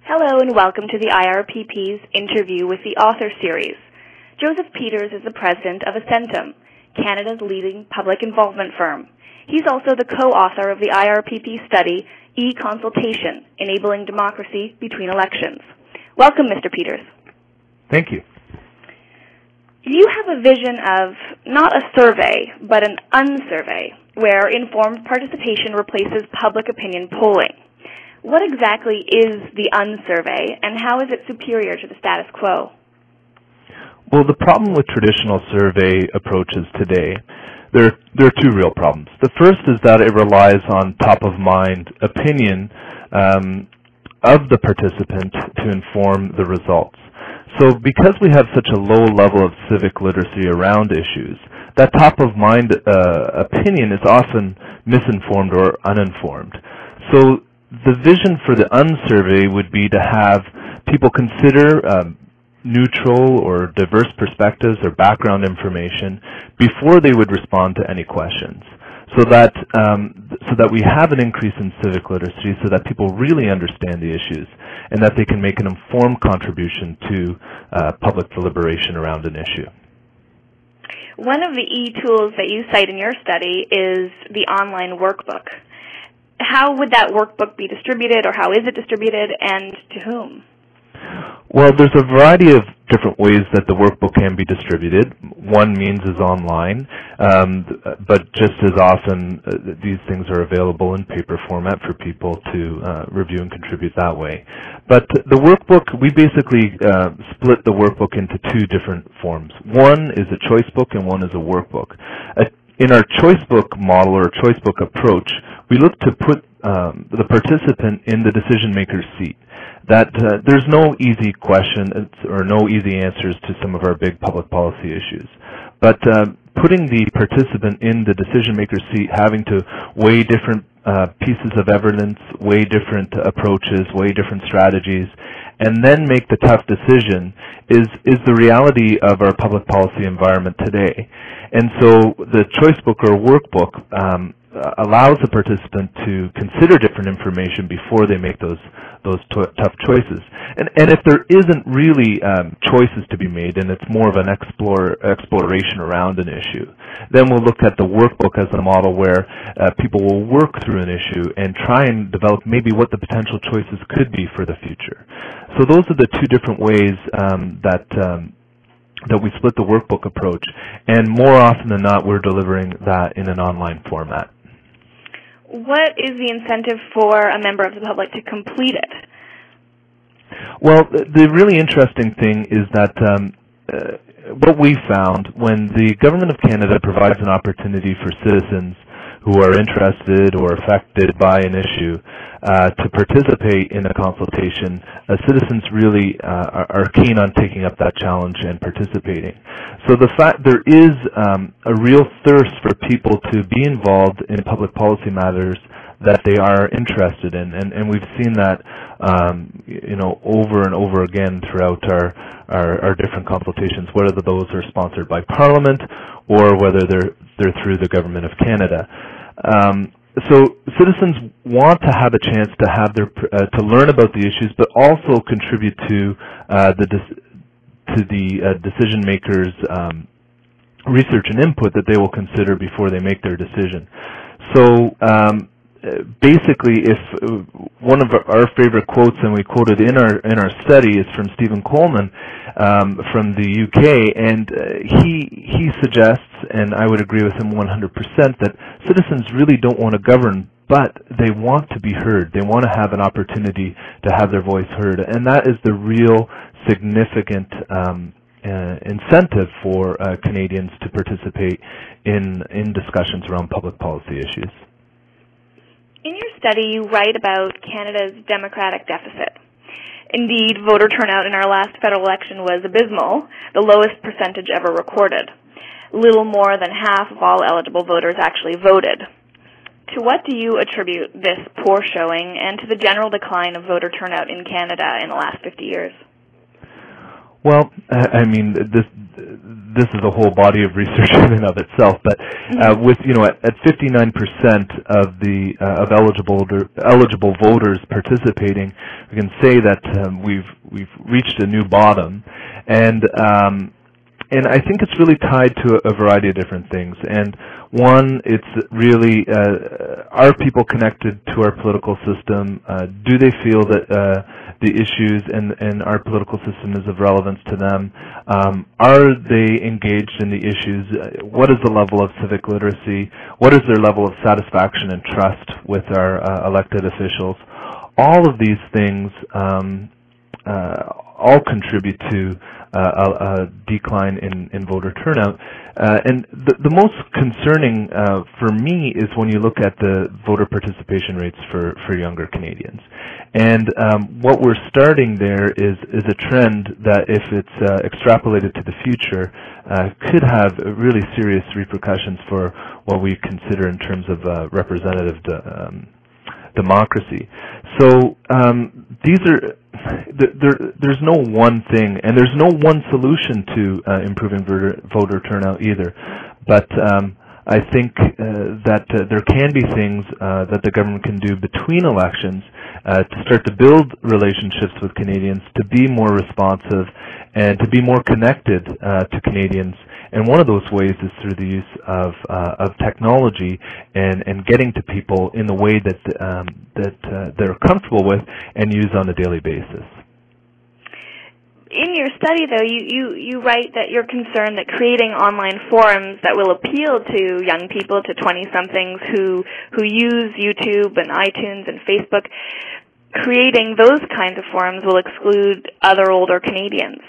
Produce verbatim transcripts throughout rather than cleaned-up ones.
Hello and welcome to the I R P P's Interview with the Author series. Joseph Peters is the president of Ascentum, Canada's leading public involvement firm. He's also the co-author of the I R P P study, E-Consultation, Enabling Democracy Between Elections. Welcome, Mister Peters. Thank you. You have a vision of not a survey, but an unsurvey, where informed participation replaces public opinion polling. What exactly is the unsurvey, and how is it superior to the status quo? Well, the problem with traditional survey approaches today, there, there are two real problems. The first is that it relies on top-of-mind opinion um, of the participant to inform the results. So because we have such a low level of civic literacy around issues, that top-of-mind uh, opinion is often misinformed or uninformed. So the vision for the unsurvey would be to have people consider um, neutral or diverse perspectives or background information before they would respond to any questions, so that um, so that we have an increase in civic literacy, so that people really understand the issues and that they can make an informed contribution to uh, public deliberation around an issue. One of the e-tools that you cite in your study is the online workbook. How would that workbook be distributed, or how is it distributed, and to whom? Well, there's a variety of different ways that the workbook can be distributed. One means is online, um, but just as often uh, these things are available in paper format for people to uh, review and contribute that way. But the workbook, we basically uh, split the workbook into two different forms. One is a choice book and one is a workbook. A In our choice book model or choice book approach, we look to put um, the participant in the decision maker's seat. That uh, there's no easy question or no easy answers to some of our big public policy issues. But uh, putting the participant in the decision maker's seat, having to weigh different uh, pieces of evidence, weigh different approaches, weigh different strategies, and then make the tough decision is, is the reality of our public policy environment today. And so the choice book or workbook um, allows the participant to consider different information before they make those those tough choices. And, and if there isn't really um, choices to be made, and it's more of an explore, exploration around an issue, then we'll look at the workbook as a model where uh, people will work through an issue and try and develop maybe what the potential choices could be for the future. So those are the two different ways um, that um, that we split the workbook approach, and more often than not, we're delivering that in an online format. What is the incentive for a member of the public to complete it? Well, the really interesting thing is that um, uh, what we found when the Government of Canada provides an opportunity for citizens who are interested or affected by an issue uh, to participate in a consultation, uh, citizens really uh, are, are keen on taking up that challenge and participating. So the fact there is um, a real thirst for people to be involved in public policy matters that they are interested in, and, and we've seen that um, you know over and over again throughout our, our our different consultations, whether those are sponsored by Parliament or whether they're they're through the Government of Canada. Um, so citizens want to have a chance to have their uh, to learn about the issues, but also contribute to uh, the to the uh, decision makers' um, research and input that they will consider before they make their decision. So um, basically, if uh, one of our favorite quotes, and we quoted in our in our study, is from Stephen Coleman um, from the U K, and uh, he he suggests, and I would agree with him one hundred percent, that citizens really don't want to govern, but they want to be heard. They want to have an opportunity to have their voice heard, and that is the real significant um, uh, incentive for uh, Canadians to participate in in discussions around public policy issues. In your study, you write about Canada's democratic deficit. Indeed, voter turnout in our last federal election was abysmal, the lowest percentage ever recorded. Little more than half of all eligible voters actually voted. To what do you attribute this poor showing, and to the general decline of voter turnout in Canada in the last fifty years? Well, I mean, this this is a whole body of research in and of itself. But uh, with you know, at, at fifty-nine percent of the uh, of eligible eligible voters participating, we can say that um, we've we've reached a new bottom, and um, and I think it's really tied to a, a variety of different things. And one, it's really uh, are people connected to our political system? Uh, do they feel that uh, the issues and and our political system is of relevance to them? Um, are they engaged in the issues? What is the level of civic literacy? What is their level of satisfaction and trust with our uh, elected officials? All of these things um, uh, all contribute to uh, a, a decline in, in voter turnout. Uh, and the, the most concerning uh, for me is when you look at the voter participation rates for, for younger Canadians. And um, what we're starting there is, is a trend that, if it's uh, extrapolated to the future, uh, could have really serious repercussions for what we consider in terms of uh, representative de um, democracy. So um, these are there, there's no one thing, and there's no one solution to uh, improving voter, voter turnout either. But um, I think uh, that uh, there can be things uh, that the government can do between elections uh, to start to build relationships with Canadians, to be more responsive, and to be more connected uh, to Canadians. And one of those ways is through the use of uh, of technology and and getting to people in the way that um, that uh, they're comfortable with and use on a daily basis. In your study, though, you, you, you write that you're concerned that creating online forums that will appeal to young people, to twenty-somethings who who use YouTube and iTunes and Facebook, creating those kinds of forums will exclude other older Canadians.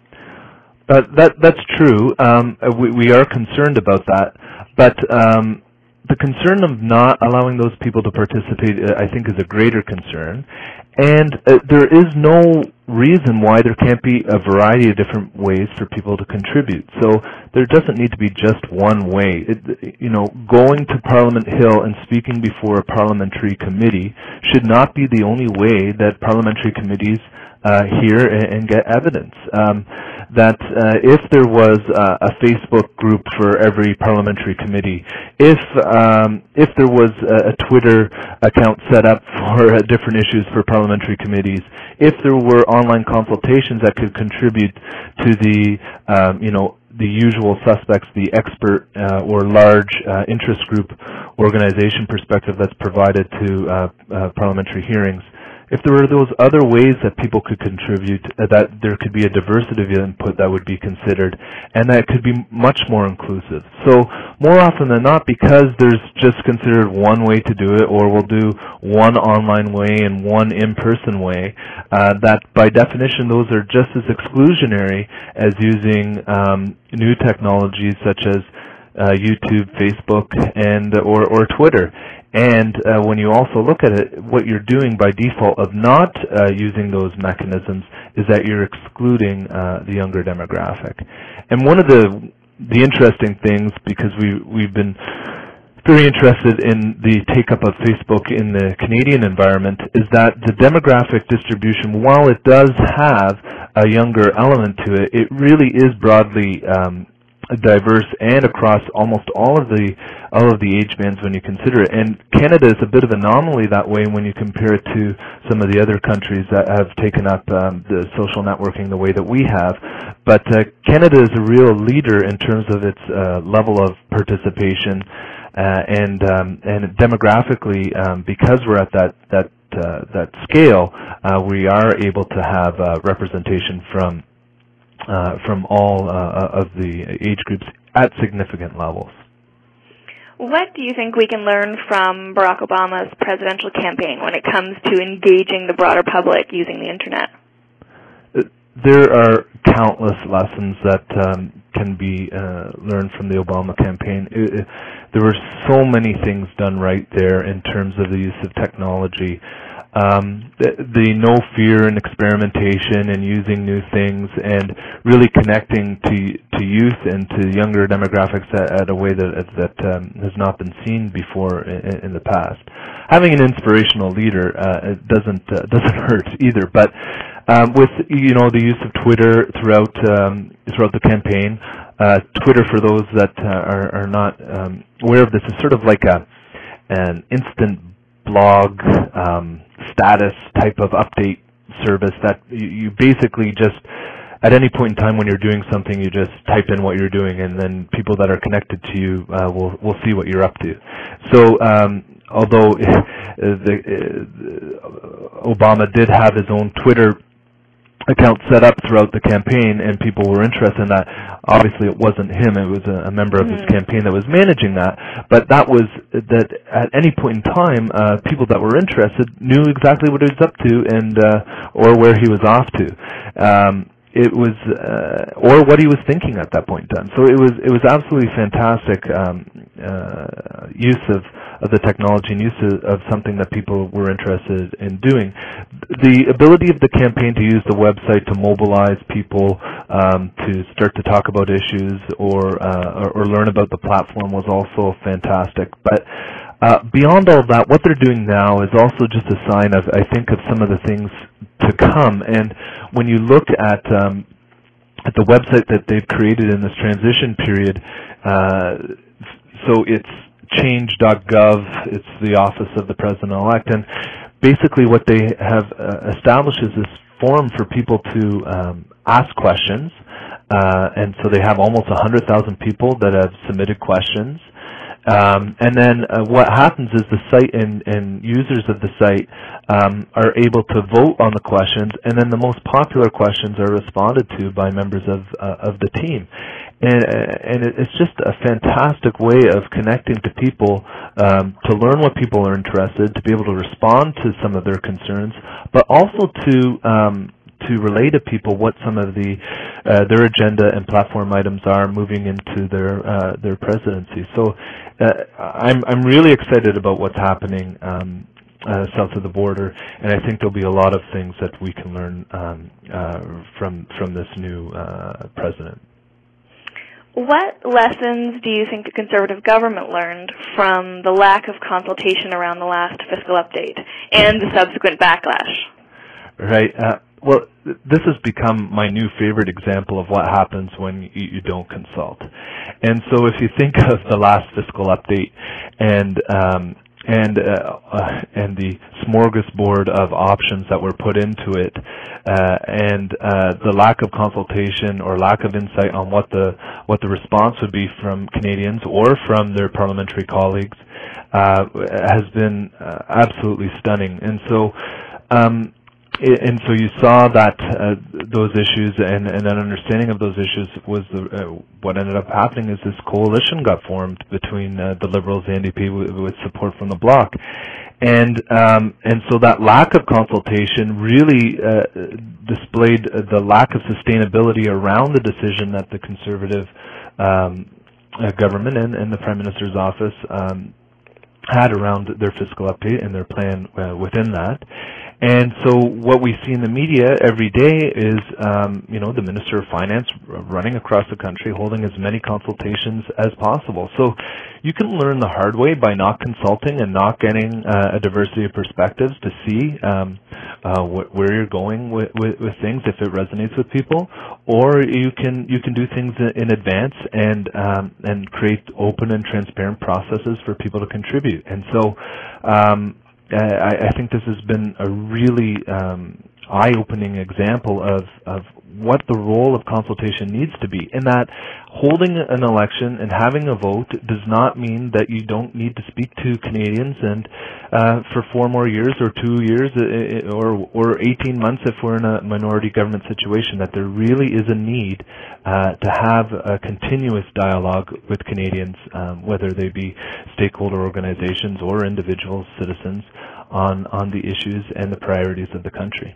Uh, that that's true. Um, we, we are concerned about that, but um, the concern of not allowing those people to participate, uh, I think, is a greater concern. And uh, there is no reason why there can't be a variety of different ways for people to contribute. So there doesn't need to be just one way. It, you know, going to Parliament Hill and speaking before a parliamentary committee should not be the only way that parliamentary committees uh, hear and, and get evidence. Um, that uh, if there was uh, a Facebook group for every parliamentary committee, if um, if there was a, a Twitter account set up for uh, different issues for parliamentary committees, if there were online consultations that could contribute to the um, you know the usual suspects, the expert uh, or large uh, interest group organization perspective that's provided to uh, uh, parliamentary hearings. If there were those other ways that people could contribute, uh, that there could be a diversity of input that would be considered, and that could be much more inclusive. So more often than not, because there's just considered one way to do it, or we'll do one online way and one in-person way, uh, that by definition those are just as exclusionary as using um, new technologies such as uh, YouTube, Facebook, and or, or Twitter. And uh, when you also look at it, what you're doing by default of not uh, using those mechanisms is that you're excluding uh, the younger demographic. And one of the the interesting things, because we we've been very interested in the take-up of Facebook in the Canadian environment, is that the demographic distribution, while it does have a younger element to it, it really is broadly um, diverse and across almost all of the all of the age bands when you consider it. And Canada is a bit of an anomaly that way when you compare it to some of the other countries that have taken up um, the social networking the way that we have. But uh, Canada is a real leader in terms of its uh, level of participation, uh, and um, and demographically, um, because we're at that that uh, that scale, uh, we are able to have uh, representation from Uh, from all uh, of the age groups at significant levels. What do you think we can learn from Barack Obama's presidential campaign when it comes to engaging the broader public using the Internet? There are countless lessons that um, can be uh, learned from the Obama campaign. It, it, there were so many things done right there in terms of the use of technology. Um, the, the no fear and experimentation and using new things and really connecting to to youth and to younger demographics at, at a way that that um, has not been seen before in, in the past. Having an inspirational leader uh, it doesn't uh, doesn't hurt either. But um, with you know the use of Twitter throughout um, throughout the campaign, uh, Twitter, for those that uh, are, are not um, aware of this, is sort of like a an instant blog um, status type of update service that you, you basically just, at any point in time when you're doing something, you just type in what you're doing, and then people that are connected to you uh, will will see what you're up to. So um, although the, uh, Obama did have his own Twitter account set up throughout the campaign, and people were interested in that, obviously it wasn't him, it was a, a member of his Mm-hmm. campaign that was managing that, but that was that at any point in time, uh, people that were interested knew exactly what he was up to and uh, or where he was off to. Um, It was, uh, or what he was thinking at that point in time. So it was, it was absolutely fantastic um, uh, use of, of the technology and use of, of something that people were interested in doing. The ability of the campaign to use the website to mobilize people um, to start to talk about issues or, uh, or or learn about the platform was also fantastic. But uh, beyond all of that, what they're doing now is also just a sign of, I think, of some of the things to come. And when you look at um, at the website that they've created in this transition period, uh, so it's change dot gov, it's the Office of the President-elect, and basically what they have uh, established is this forum for people to um, ask questions, uh, and so they have almost one hundred thousand people that have submitted questions. Um, and then uh, what happens is the site and, and users of the site um, are able to vote on the questions, and then the most popular questions are responded to by members of uh, of the team. And, and it's just a fantastic way of connecting to people, um, to learn what people are interested, to be able to respond to some of their concerns, but also to um, to relay to people what some of the uh, their agenda and platform items are moving into their uh, their presidency. So uh, I'm I'm really excited about what's happening um, uh, south of the border, and I think there'll be a lot of things that we can learn um, uh, from from this new uh, president. What lessons do you think the Conservative government learned from the lack of consultation around the last fiscal update and the subsequent backlash? Right. Uh, well, th- this has become my new favorite example of what happens when you, you don't consult. And so if you think of the last fiscal update and um, and uh, uh, and the smorgasbord of options that were put into it, uh, and uh, the lack of consultation or lack of insight on what the what the response would be from Canadians or from their parliamentary colleagues, uh, has been uh, absolutely stunning. And so. Um, And so you saw that uh, those issues and, and an understanding of those issues was the, uh, what ended up happening is this coalition got formed between uh, the Liberals and the N D P with, with support from the Bloc. And um, and so that lack of consultation really uh, displayed the lack of sustainability around the decision that the Conservative um, uh, government and, and the Prime Minister's office um, had around their fiscal update and their plan uh, within that. And so what we see in the media every day is, um, you know, the Minister of Finance running across the country, holding as many consultations as possible. So you can learn the hard way by not consulting and not getting uh, a diversity of perspectives to see um, uh, wh- where you're going with, with, with things if it resonates with people, or you can you can do things in advance and um, and create open and transparent processes for people to contribute. And so. Um, I, I think this has been a really um, eye-opening example of, of what the role of consultation needs to be, in that holding an election and having a vote does not mean that you don't need to speak to Canadians and uh, for four more years or two years or, or eighteen months if we're in a minority government situation, that there really is a need uh, to have a continuous dialogue with Canadians, um, whether they be stakeholder organizations or individuals, citizens, on, on the issues and the priorities of the country.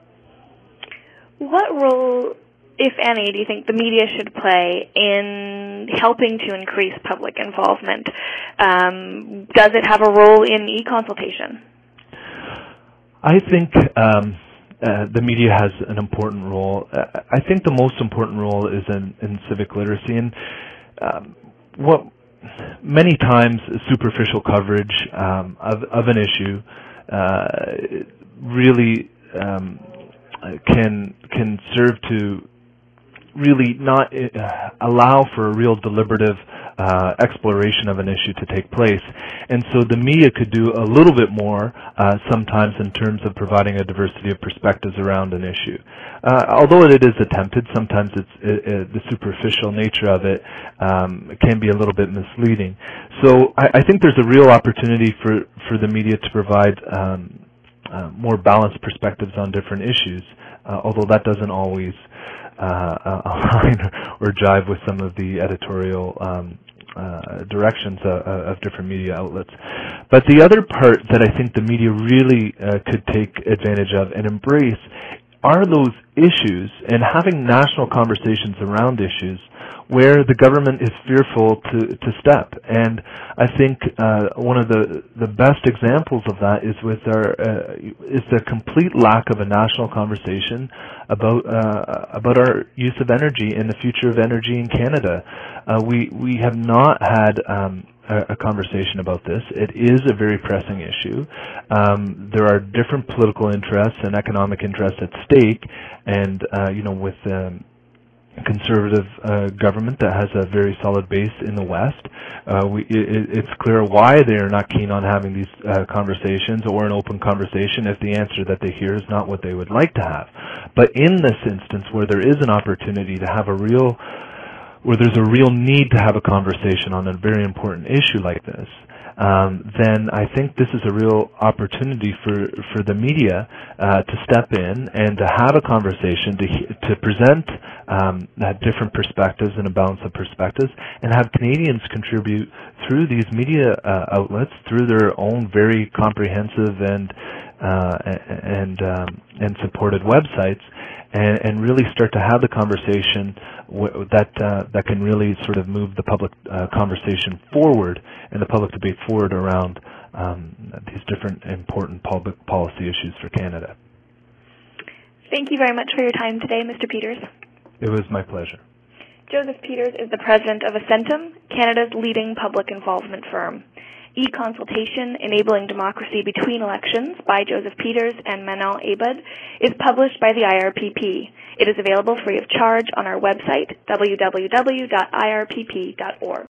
What role, if any, do you think the media should play in helping to increase public involvement? Um, does it have a role in e-consultation? I think um, uh, the media has an important role. Uh, I think the most important role is in, in civic literacy. And um, what many times superficial coverage um, of, of an issue uh, really um, can can serve to really not uh, allow for a real deliberative uh, exploration of an issue to take place. And so the media could do a little bit more uh, sometimes in terms of providing a diversity of perspectives around an issue. Uh, although it is attempted, sometimes it's it, it, the superficial nature of it um, can be a little bit misleading. So I, I think there's a real opportunity for, for the media to provide um, uh, more balanced perspectives on different issues, uh, although that doesn't always uh, align or jive with some of the editorial um, uh, directions uh, of different media outlets. But the other part that I think the media really uh, could take advantage of and embrace are those issues and having national conversations around issues where the government is fearful to, to step. And I think uh, one of the, the best examples of that is with our uh, is the complete lack of a national conversation about uh, about our use of energy and the future of energy in Canada. Uh, we we have not had um, a, a conversation about this. It is a very pressing issue. Um, there are different political interests and economic interests at stake, and uh, you know with um, conservative uh, government that has a very solid base in the West. Uh, we, it, it's clear why they are not keen on having these uh, conversations or an open conversation if the answer that they hear is not what they would like to have. But in this instance, where there is an opportunity to have a real, where there's a real need to have a conversation on a very important issue like this, Um, then I think this is a real opportunity for, for the media uh, to step in and to have a conversation, to, to present um, different perspectives and a balance of perspectives, and have Canadians contribute through these media uh, outlets, through their own very comprehensive and uh, and um, and supported websites, and, and really start to have the conversation w that uh, that can really sort of move the public uh, conversation forward and the public debate forward around um, these different important public policy issues for Canada. Thank you very much for your time today, Mister Peters. It was my pleasure. Joseph Peters is the president of Ascentum, Canada's leading public involvement firm. E-Consultation, Enabling Democracy Between Elections by Joseph Peters and Manal Abad is published by the I R P P. It is available free of charge on our website, w w w dot i r p p dot org.